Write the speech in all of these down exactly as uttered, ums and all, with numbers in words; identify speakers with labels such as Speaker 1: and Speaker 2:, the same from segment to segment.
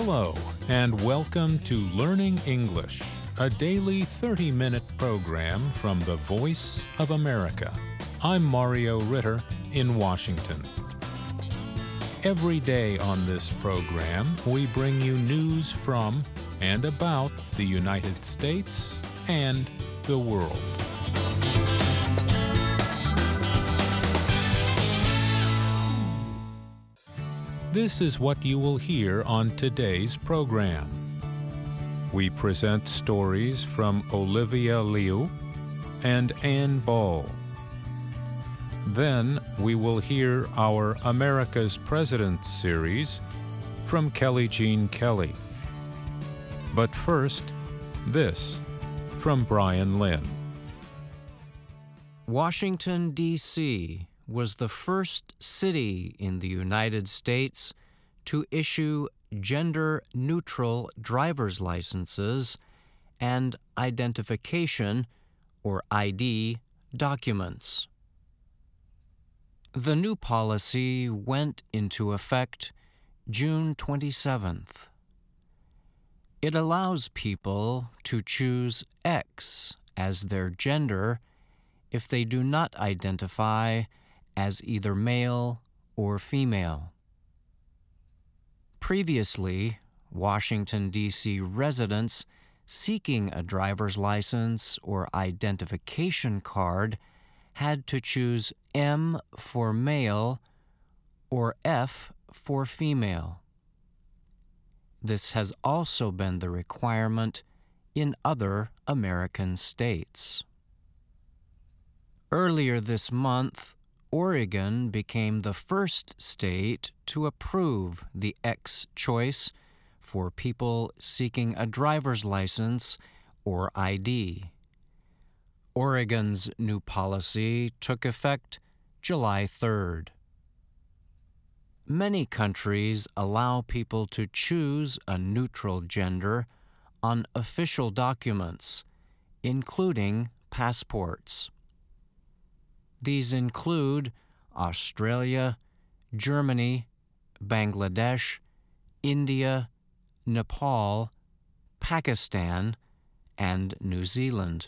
Speaker 1: Hello, and welcome to Learning English, a daily thirty-minute program from the Voice of America. I'm Mario Ritter in Washington. Every day on this program, we bring you news from and about the United States and the world. This is what you will hear on today's program. We present stories from Olivia Liu and Ann Ball. Then we will hear our America's President series from Kelly Jean Kelly. But first, this from Brian Lynn.
Speaker 2: Washington, D C was the first city in the United States to issue gender-neutral driver's licenses and identification, or I D, documents. The new policy went into effect June twenty-seventh. It allows people to choose X as their gender if they do not identify as either male or female. Previously, Washington, D C residents seeking a driver's license or identification card had to choose M for male or F for female. This has also been the requirement in other American states. Earlier this month, Oregon became the first state to approve the X choice for people seeking a driver's license or I D. Oregon's new policy took effect July third. Many countries allow people to choose a neutral gender on official documents, including passports. These include Australia, Germany, Bangladesh, India, Nepal, Pakistan, and New Zealand.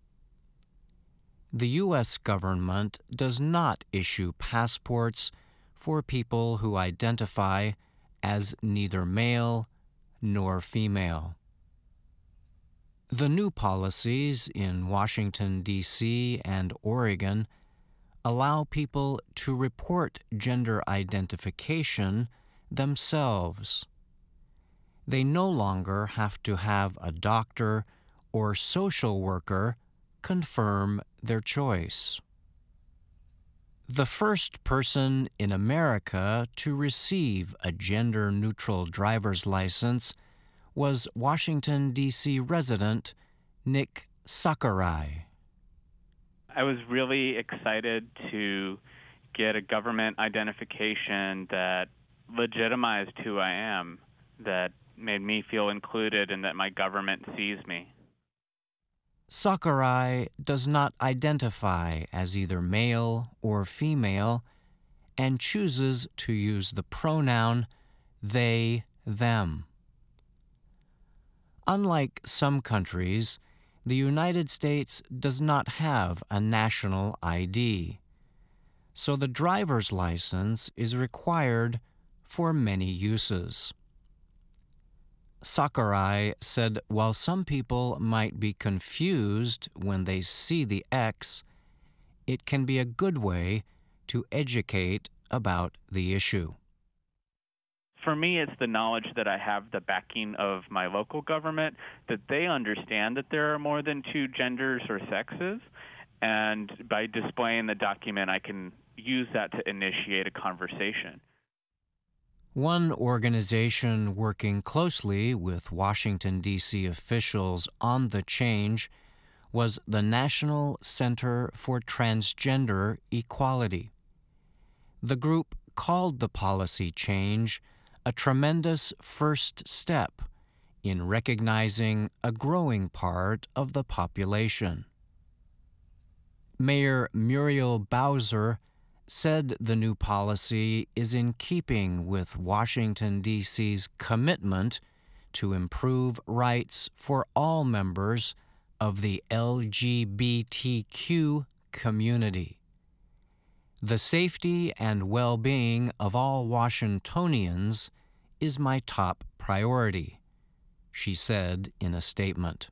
Speaker 2: The U S government does not issue passports for people who identify as neither male nor female. The new policies in Washington, D C and Oregon allow people to report gender identification themselves. They no longer have to have a doctor or social worker confirm their choice. The first person in America to receive a gender-neutral driver's license was Washington, D C resident Nick Sakurai.
Speaker 3: I was really excited to get a government identification that legitimized who I am, that made me feel included and that my government sees me.
Speaker 2: Sakurai does not identify as either male or female and chooses to use the pronoun they, them. Unlike some countries, the United States does not have a national I D, so the driver's license is required for many uses. Sakurai said while some people might be confused when they see the X, it can be a good way to educate about the issue.
Speaker 3: For me, it's the knowledge that I have the backing of my local government, that they understand that there are more than two genders or sexes, and by displaying the document, I can use that to initiate a conversation.
Speaker 2: One organization working closely with Washington, D C officials on the change was the National Center for Transgender Equality. The group called the policy change a tremendous first step in recognizing a growing part of the population. Mayor Muriel Bowser said the new policy is in keeping with Washington, D C's commitment to improve rights for all members of the L G B T Q community. The safety and well-being of all Washingtonians is my top priority, she said in a statement.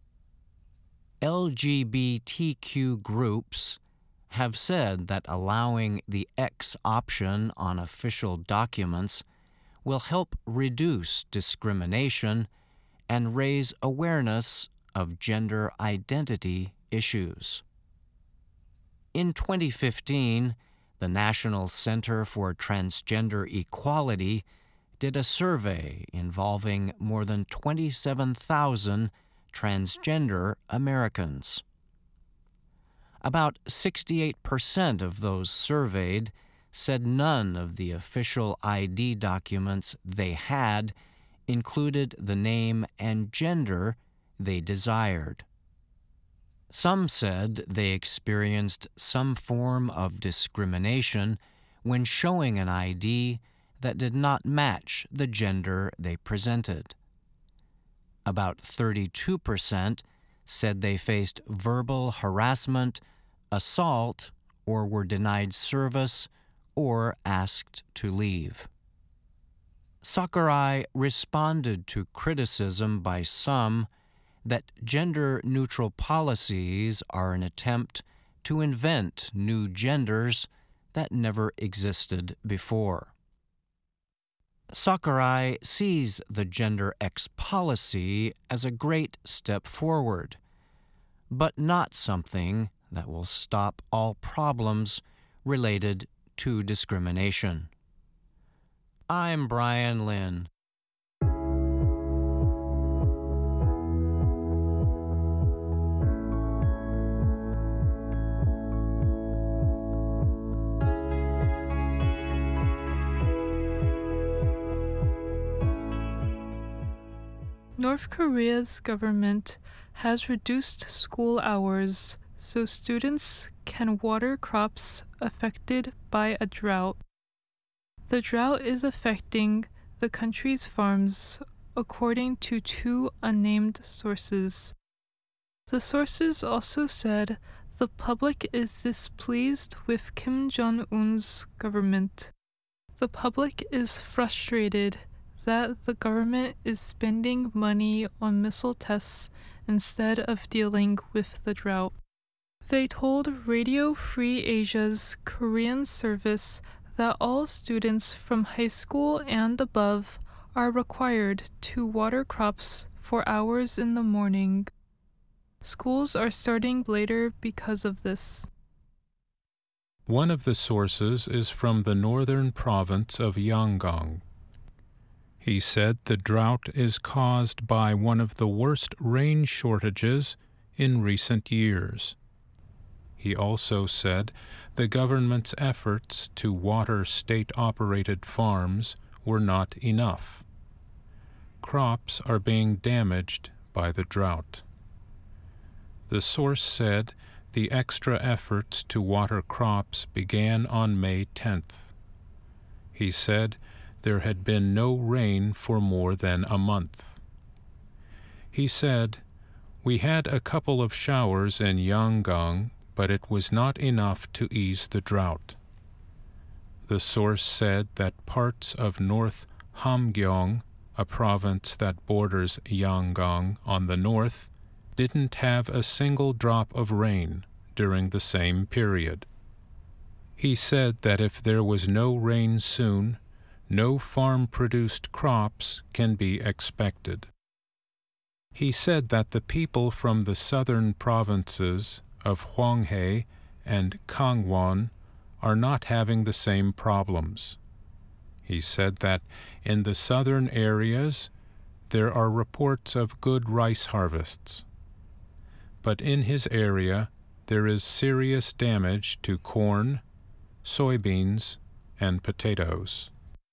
Speaker 2: L G B T Q groups have said that allowing the X option on official documents will help reduce discrimination and raise awareness of gender identity issues. In twenty fifteen, the National Center for Transgender Equality did a survey involving more than twenty-seven thousand transgender Americans. About sixty-eight percent of those surveyed said none of the official I D documents they had included the name and gender they desired. Some said they experienced some form of discrimination when showing an I D that did not match the gender they presented. About thirty-two percent said they faced verbal harassment, assault, or were denied service or asked to leave. Sakurai responded to criticism by some that gender-neutral policies are an attempt to invent new genders that never existed before. Sakurai sees the Gender X policy as a great step forward, but not something that will stop all problems related to discrimination. I'm Brian Lynn.
Speaker 4: North Korea's government has reduced school hours so students can water crops affected by a drought. The drought is affecting the country's farms, according to two unnamed sources. The sources also said the public is displeased with Kim Jong-un's government. The public is frustrated that the government is spending money on missile tests instead of dealing with the drought. They told Radio Free Asia's Korean service that all students from high school and above are required to water crops for hours in the morning. Schools are starting later because of this.
Speaker 1: One of the sources is from the northern province of Yangon. He said the drought is caused by one of the worst rain shortages in recent years. He also said the government's efforts to water state-operated farms were not enough. Crops are being damaged by the drought. The source said the extra efforts to water crops began on May tenth. He said there had been no rain for more than a month. He said, "We had a couple of showers in Yangon, but it was not enough to ease the drought." The source said that parts of North Hamgyong, a province that borders Yangon on the north, didn't have a single drop of rain during the same period. He said that if there was no rain soon, no farm-produced crops can be expected. He said that the people from the southern provinces of Hwanghae and Kangwon are not having the same problems. He said that in the southern areas there are reports of good rice harvests. But in his area there is serious damage to corn, soybeans, and potatoes.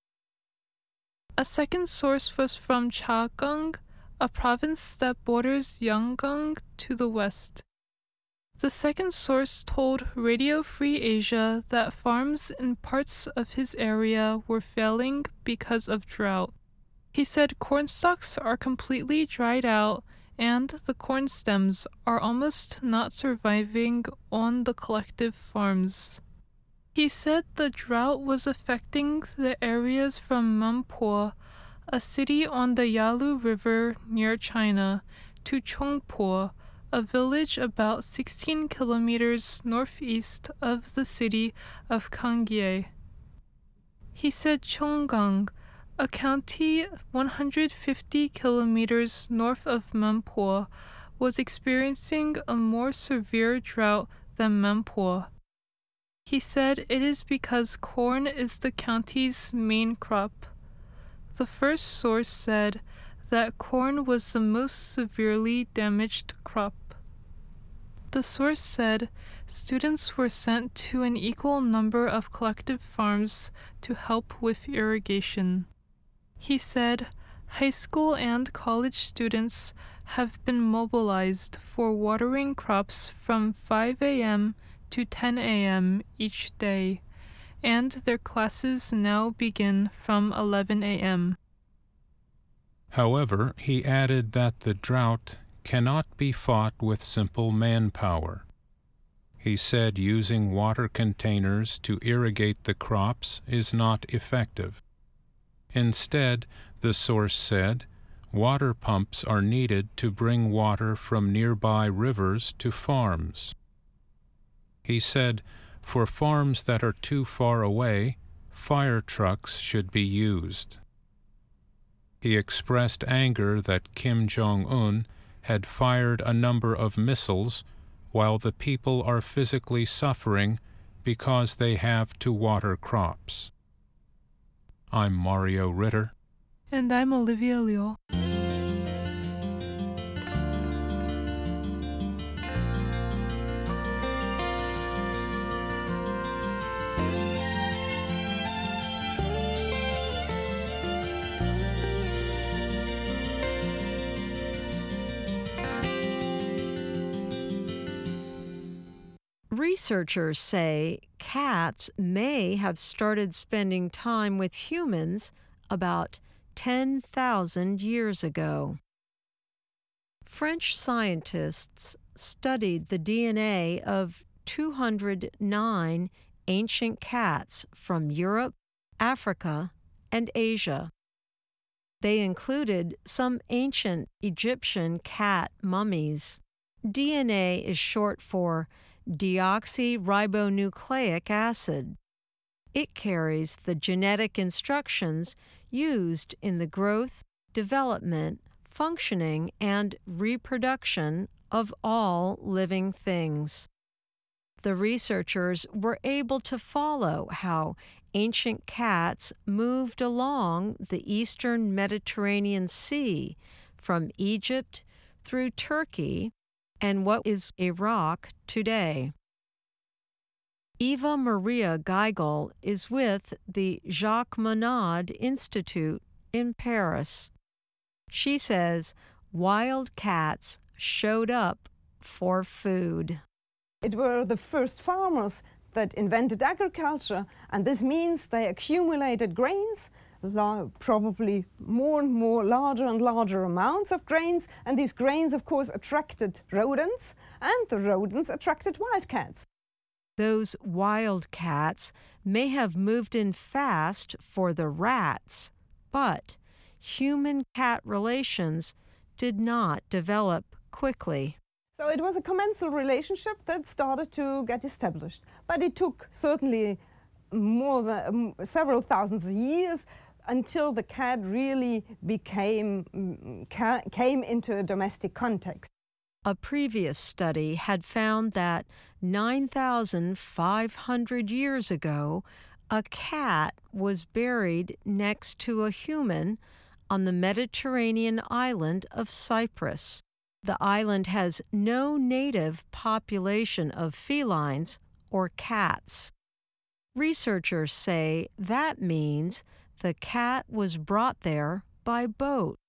Speaker 4: A second source was from Chagang, a province that borders Yangon to the west. The second source told Radio Free Asia that farms in parts of his area were failing because of drought. He said corn stalks are completely dried out and the corn stems are almost not surviving on the collective farms. He said the drought was affecting the areas from Mampo, a city on the Yalu River near China, to Chongpo, a village about sixteen kilometers northeast of the city of Kangye. He said Chonggang, a county one hundred fifty kilometers north of Mampo, was experiencing a more severe drought than Mampo. He said it is because corn is the county's main crop. The first source said that corn was the most severely damaged crop. The source said students were sent to an equal number of collective farms to help with irrigation. He said high school and college students have been mobilized for watering crops from five a.m. to ten a.m. each day, and their classes now begin from eleven a.m.
Speaker 1: However, he added that the drought cannot be fought with simple manpower. He said using water containers to irrigate the crops is not effective. Instead, the source said, water pumps are needed to bring water from nearby rivers to farms. He said, for farms that are too far away, fire trucks should be used. He expressed anger that Kim Jong-un had fired a number of missiles while the people are physically suffering because they have to water crops. I'm Mario Ritter.
Speaker 4: And I'm Olivia Liu.
Speaker 5: Researchers say cats may have started spending time with humans about ten thousand years ago. French scientists studied the D N A of two hundred nine ancient cats from Europe, Africa, and Asia. They included some ancient Egyptian cat mummies. D N A is short for deoxyribonucleic acid. It carries the genetic instructions used in the growth, development, functioning, and reproduction of all living things. The researchers were able to follow how ancient cats moved along the eastern Mediterranean Sea from Egypt through Turkey and what is Iraq today. Eva Maria Geigel is with the Jacques Monod Institute in Paris. She says wild cats showed up for food.
Speaker 6: It were the first farmers that invented agriculture, and this means they accumulated grains, probably more and more larger and larger amounts of grains, and these grains of course attracted rodents, and the rodents attracted wildcats.
Speaker 5: Those wild cats may have moved in fast for the rats, but human-cat relations did not develop quickly.
Speaker 6: So it was a commensal relationship that started to get established, but it took certainly more than um, several thousands of years until the cat really became, ca came into a domestic context.
Speaker 5: A previous study had found that nine thousand five hundred years ago, a cat was buried next to a human on the Mediterranean island of Cyprus. The island has no native population of felines or cats. Researchers say that means the cat was brought there by boat.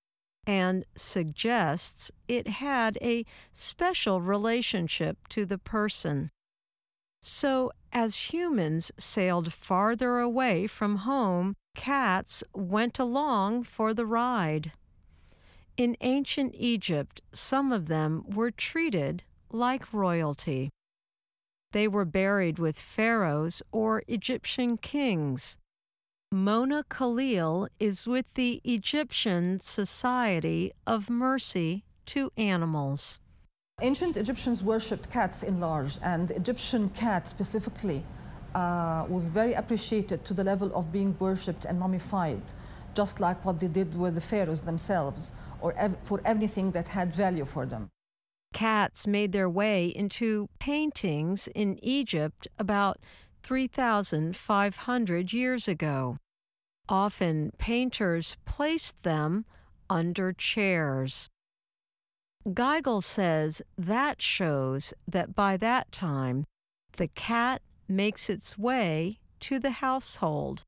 Speaker 5: and suggests it had a special relationship to the person. So, as humans sailed farther away from home, cats went along for the ride. In ancient Egypt, some of them were treated like royalty. They were buried with pharaohs or Egyptian kings. Mona Khalil is with the Egyptian Society of Mercy to Animals.
Speaker 7: Ancient Egyptians worshipped cats in large, and Egyptian cat specifically uh, was very appreciated to the level of being worshipped and mummified, just like what they did with the pharaohs themselves, or ev- for anything that had value for them.
Speaker 5: Cats made their way into paintings in Egypt about three thousand five hundred years ago. Often painters placed them under chairs. Geigel says that shows that by that time, the cat makes its way to the household.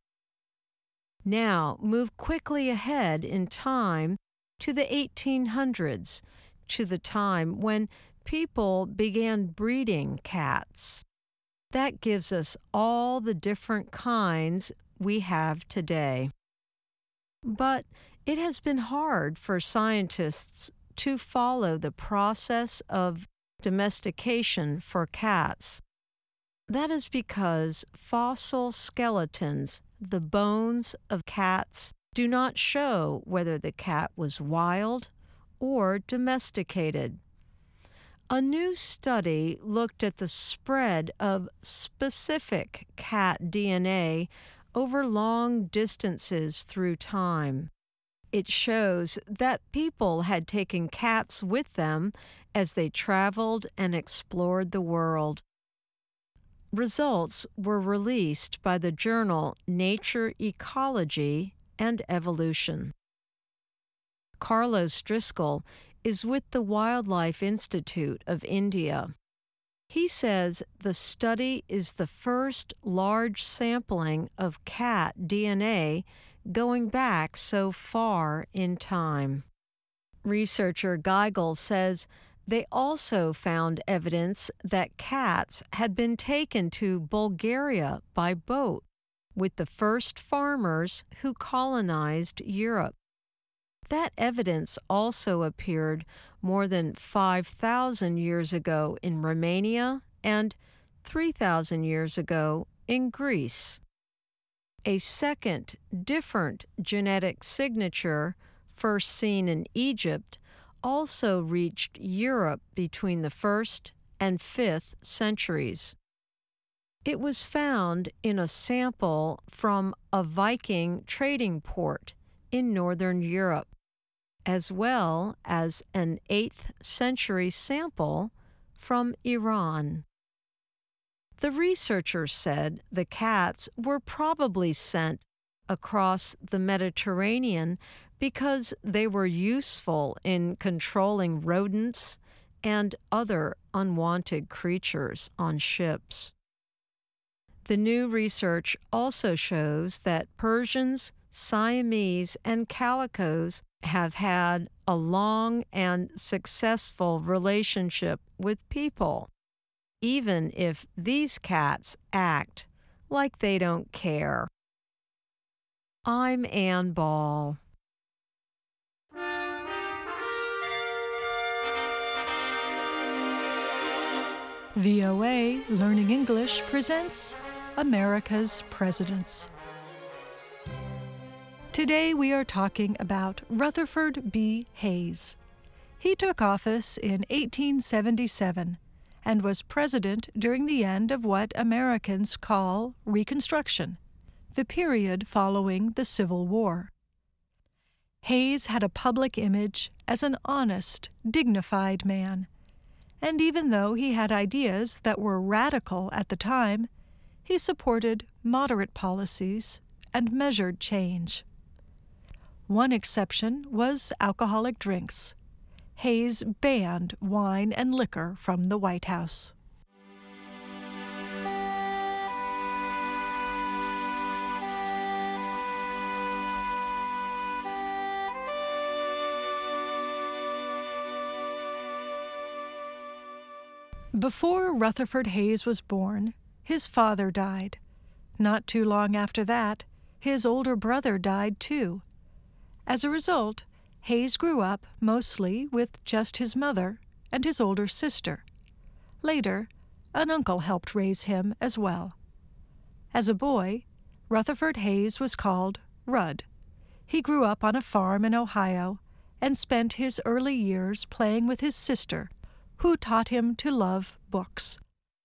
Speaker 5: Now move quickly ahead in time to the eighteen hundreds, to the time when people began breeding cats. That gives us all the different kinds we have today. But it has been hard for scientists to follow the process of domestication for cats. That is because fossil skeletons, the bones of cats, do not show whether the cat was wild or domesticated. A new study looked at the spread of specific cat D N A over long distances through time. It shows that people had taken cats with them as they traveled and explored the world. Results were released by the journal Nature Ecology and Evolution. Carlos Driscoll is with the Wildlife Institute of India. He says the study is the first large sampling of cat D N A going back so far in time. Researcher Geigel says they also found evidence that cats had been taken to Bulgaria by boat with the first farmers who colonized Europe. That evidence also appeared more than five thousand years ago in Romania and three thousand years ago in Greece. A second, different genetic signature, first seen in Egypt, also reached Europe between the first and fifth centuries. It was found in a sample from a Viking trading port in northern Europe, as well as an eighth century sample from Iran. The researchers said the cats were probably sent across the Mediterranean because they were useful in controlling rodents and other unwanted creatures on ships. The new research also shows that Persians, Siamese, and calicos have had a long and successful relationship with people, even if these cats act like they don't care. I'm Ann Ball.
Speaker 8: V O A Learning English presents America's Presidents. Today we are talking about Rutherford B. Hayes. He took office in eighteen seventy-seven and was president during the end of what Americans call Reconstruction, the period following the Civil War. Hayes had a public image as an honest, dignified man, and even though he had ideas that were radical at the time, he supported moderate policies and measured change. One exception was alcoholic drinks. Hayes banned wine and liquor from the White House. Before Rutherford Hayes was born, his father died. Not too long after that, his older brother died too. As a result, Hayes grew up mostly with just his mother and his older sister. Later, an uncle helped raise him as well. As a boy, Rutherford Hayes was called Rudd. He grew up on a farm in Ohio and spent his early years playing with his sister, who taught him to love books.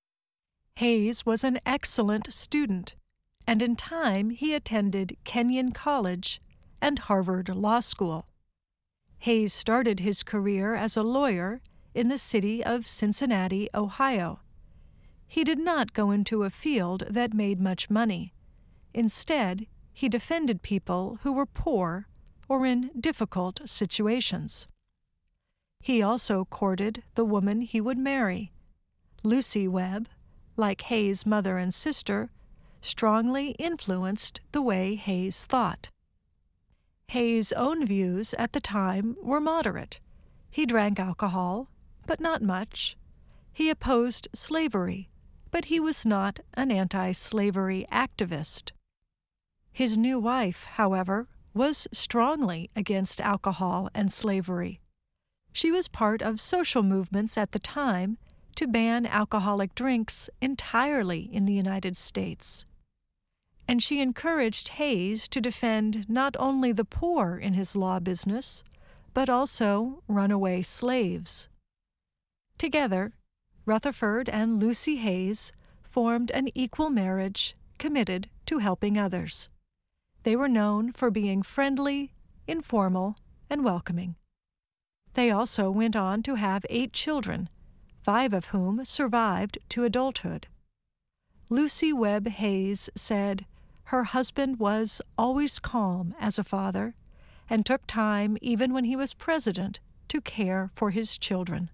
Speaker 8: Hayes was an excellent student, and in time he attended Kenyon College and Harvard Law School. Hayes started his career as a lawyer in the city of Cincinnati, Ohio. He did not go into a field that made much money. Instead, he defended people who were poor or in difficult situations. He also courted the woman he would marry. Lucy Webb, like Hayes' mother and sister, strongly influenced the way Hayes thought. Hayes' own views at the time were moderate. He drank alcohol, but not much. He opposed slavery, but he was not an anti-slavery activist. His new wife, however, was strongly against alcohol and slavery. She was part of social movements at the time to ban alcoholic drinks entirely in the United States. And she encouraged Hayes to defend not only the poor in his law business, but also runaway slaves. Together, Rutherford and Lucy Hayes formed an equal marriage committed to helping others. They were known for being friendly, informal, and welcoming. They also went on to have eight children, five of whom survived to adulthood. Lucy Webb Hayes said her husband was always calm as a father and took time, even when he was president, to care for his children.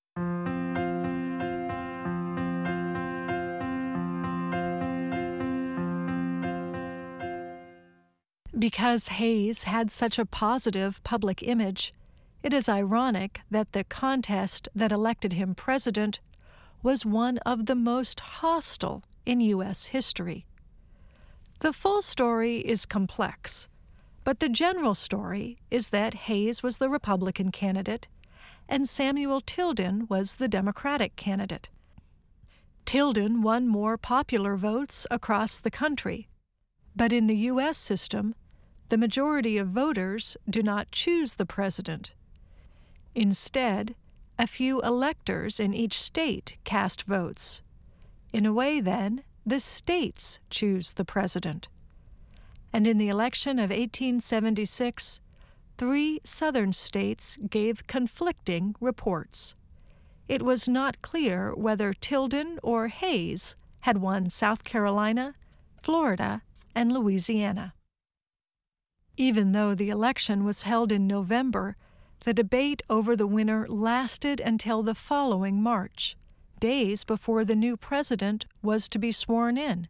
Speaker 8: Because Hayes had such a positive public image, it is ironic that the contest that elected him president was one of the most hostile in U S history. The full story is complex, but the general story is that Hayes was the Republican candidate and Samuel Tilden was the Democratic candidate. Tilden won more popular votes across the country, but in the U S system, the majority of voters do not choose the president. Instead, a few electors in each state cast votes. In a way, then, the states choose the president. And in the election of eighteen seventy-six, three southern states gave conflicting reports. It was not clear whether Tilden or Hayes had won South Carolina, Florida, and Louisiana. Even though the election was held in November, the debate over the winner lasted until the following March, days before the new president was to be sworn in.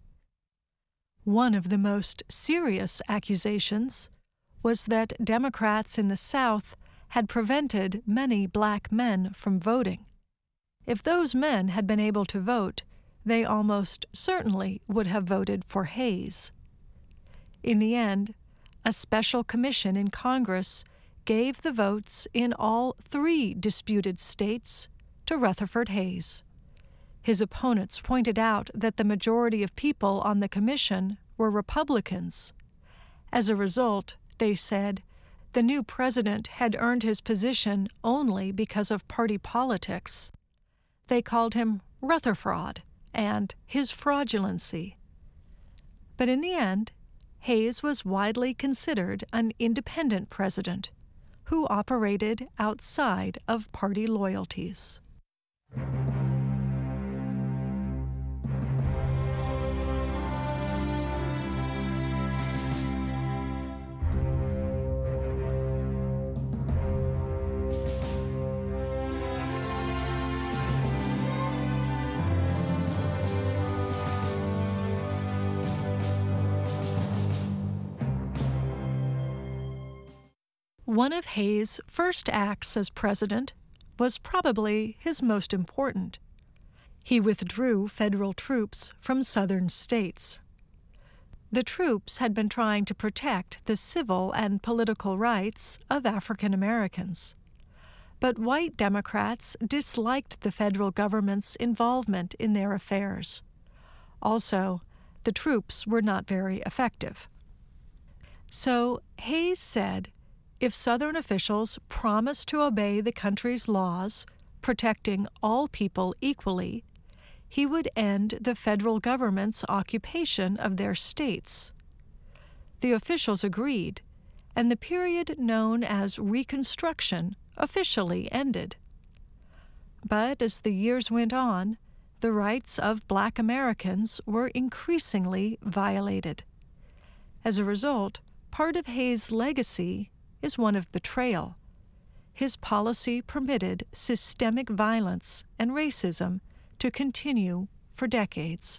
Speaker 8: One of the most serious accusations was that Democrats in the South had prevented many black men from voting. If those men had been able to vote, they almost certainly would have voted for Hayes. In the end, a special commission in Congress gave the votes in all three disputed states to Rutherford Hayes. His opponents pointed out that the majority of people on the commission were Republicans. As a result, they said, the new president had earned his position only because of party politics. They called him Rutherfraud and his fraudulency. But in the end, Hayes was widely considered an independent president who operated outside of party loyalties. One of Hayes' first acts as president was probably his most important. He withdrew federal troops from southern states. The troops had been trying to protect the civil and political rights of African Americans. But white Democrats disliked the federal government's involvement in their affairs. Also, the troops were not very effective. So Hayes said if Southern officials promised to obey the country's laws, protecting all people equally, he would end the federal government's occupation of their states. The officials agreed, and the period known as Reconstruction officially ended. But as the years went on, the rights of Black Americans were increasingly violated. As a result, part of Hayes' legacy is one of betrayal. His policy permitted systemic violence and racism to continue for decades.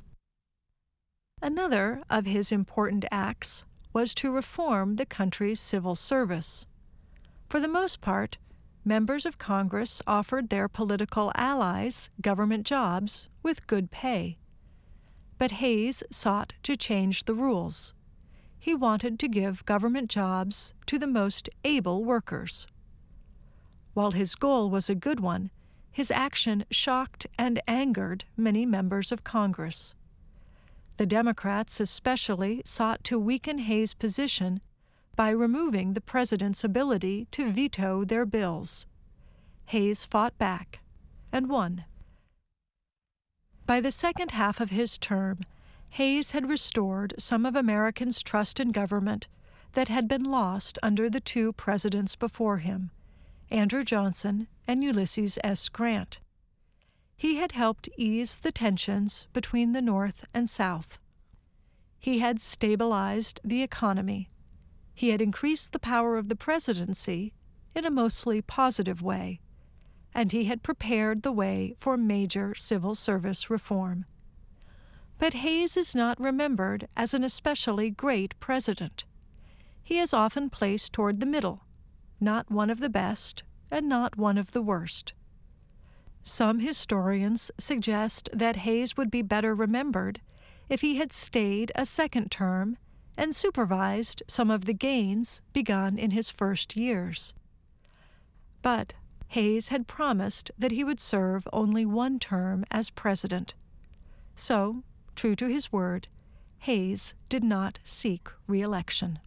Speaker 8: Another of his important acts was to reform the country's civil service. For the most part, members of Congress offered their political allies government jobs with good pay. But Hayes sought to change the rules. He wanted to give government jobs to the most able workers. While his goal was a good one, his action shocked and angered many members of Congress. The Democrats especially sought to weaken Hayes' position by removing the president's ability to veto their bills. Hayes fought back and won. By the second half of his term, Hayes had restored some of Americans' trust in government that had been lost under the two presidents before him, Andrew Johnson and Ulysses S. Grant. He had helped ease the tensions between the North and South. He had stabilized the economy. He had increased the power of the presidency in a mostly positive way, and he had prepared the way for major civil service reform. But Hayes is not remembered as an especially great president. He is often placed toward the middle, not one of the best and not one of the worst. Some historians suggest that Hayes would be better remembered if he had stayed a second term and supervised some of the gains begun in his first years. But Hayes had promised that he would serve only one term as president. So, true to his word, Hayes did not seek re-election.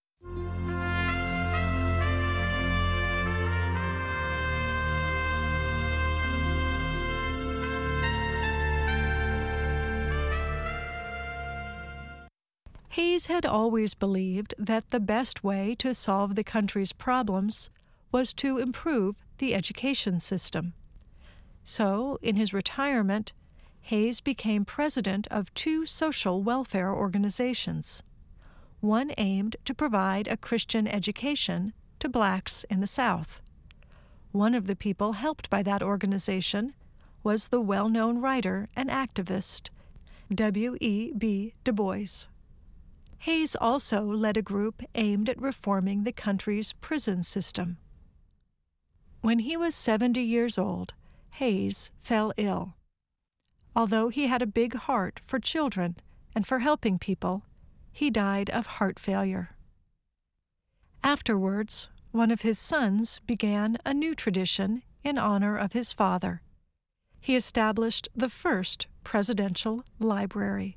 Speaker 8: Hayes had always believed that the best way to solve the country's problems was to improve the education system. So, in his retirement, Hayes became president of two social welfare organizations. One aimed to provide a Christian education to blacks in the South. One of the people helped by that organization was the well-known writer and activist W E B Du Bois. Hayes also led a group aimed at reforming the country's prison system. When he was seventy years old, Hayes fell ill. Although he had a big heart for children and for helping people, he died of heart failure. Afterwards, one of his sons began a new tradition in honor of his father. He established the first presidential library.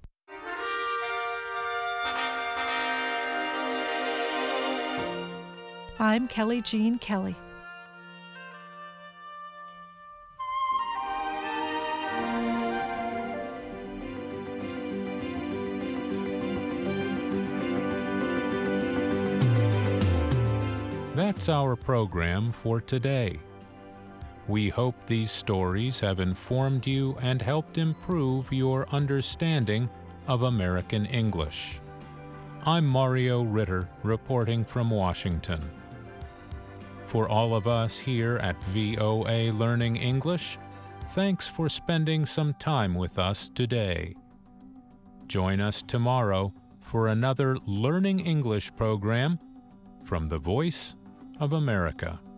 Speaker 8: I'm Kelly Jean Kelly.
Speaker 1: That's our program for today. We hope these stories have informed you and helped improve your understanding of American English. I'm Mario Ritter, reporting from Washington. For all of us here at V O A Learning English, thanks for spending some time with us today. Join us tomorrow for another Learning English program from the Voice of America.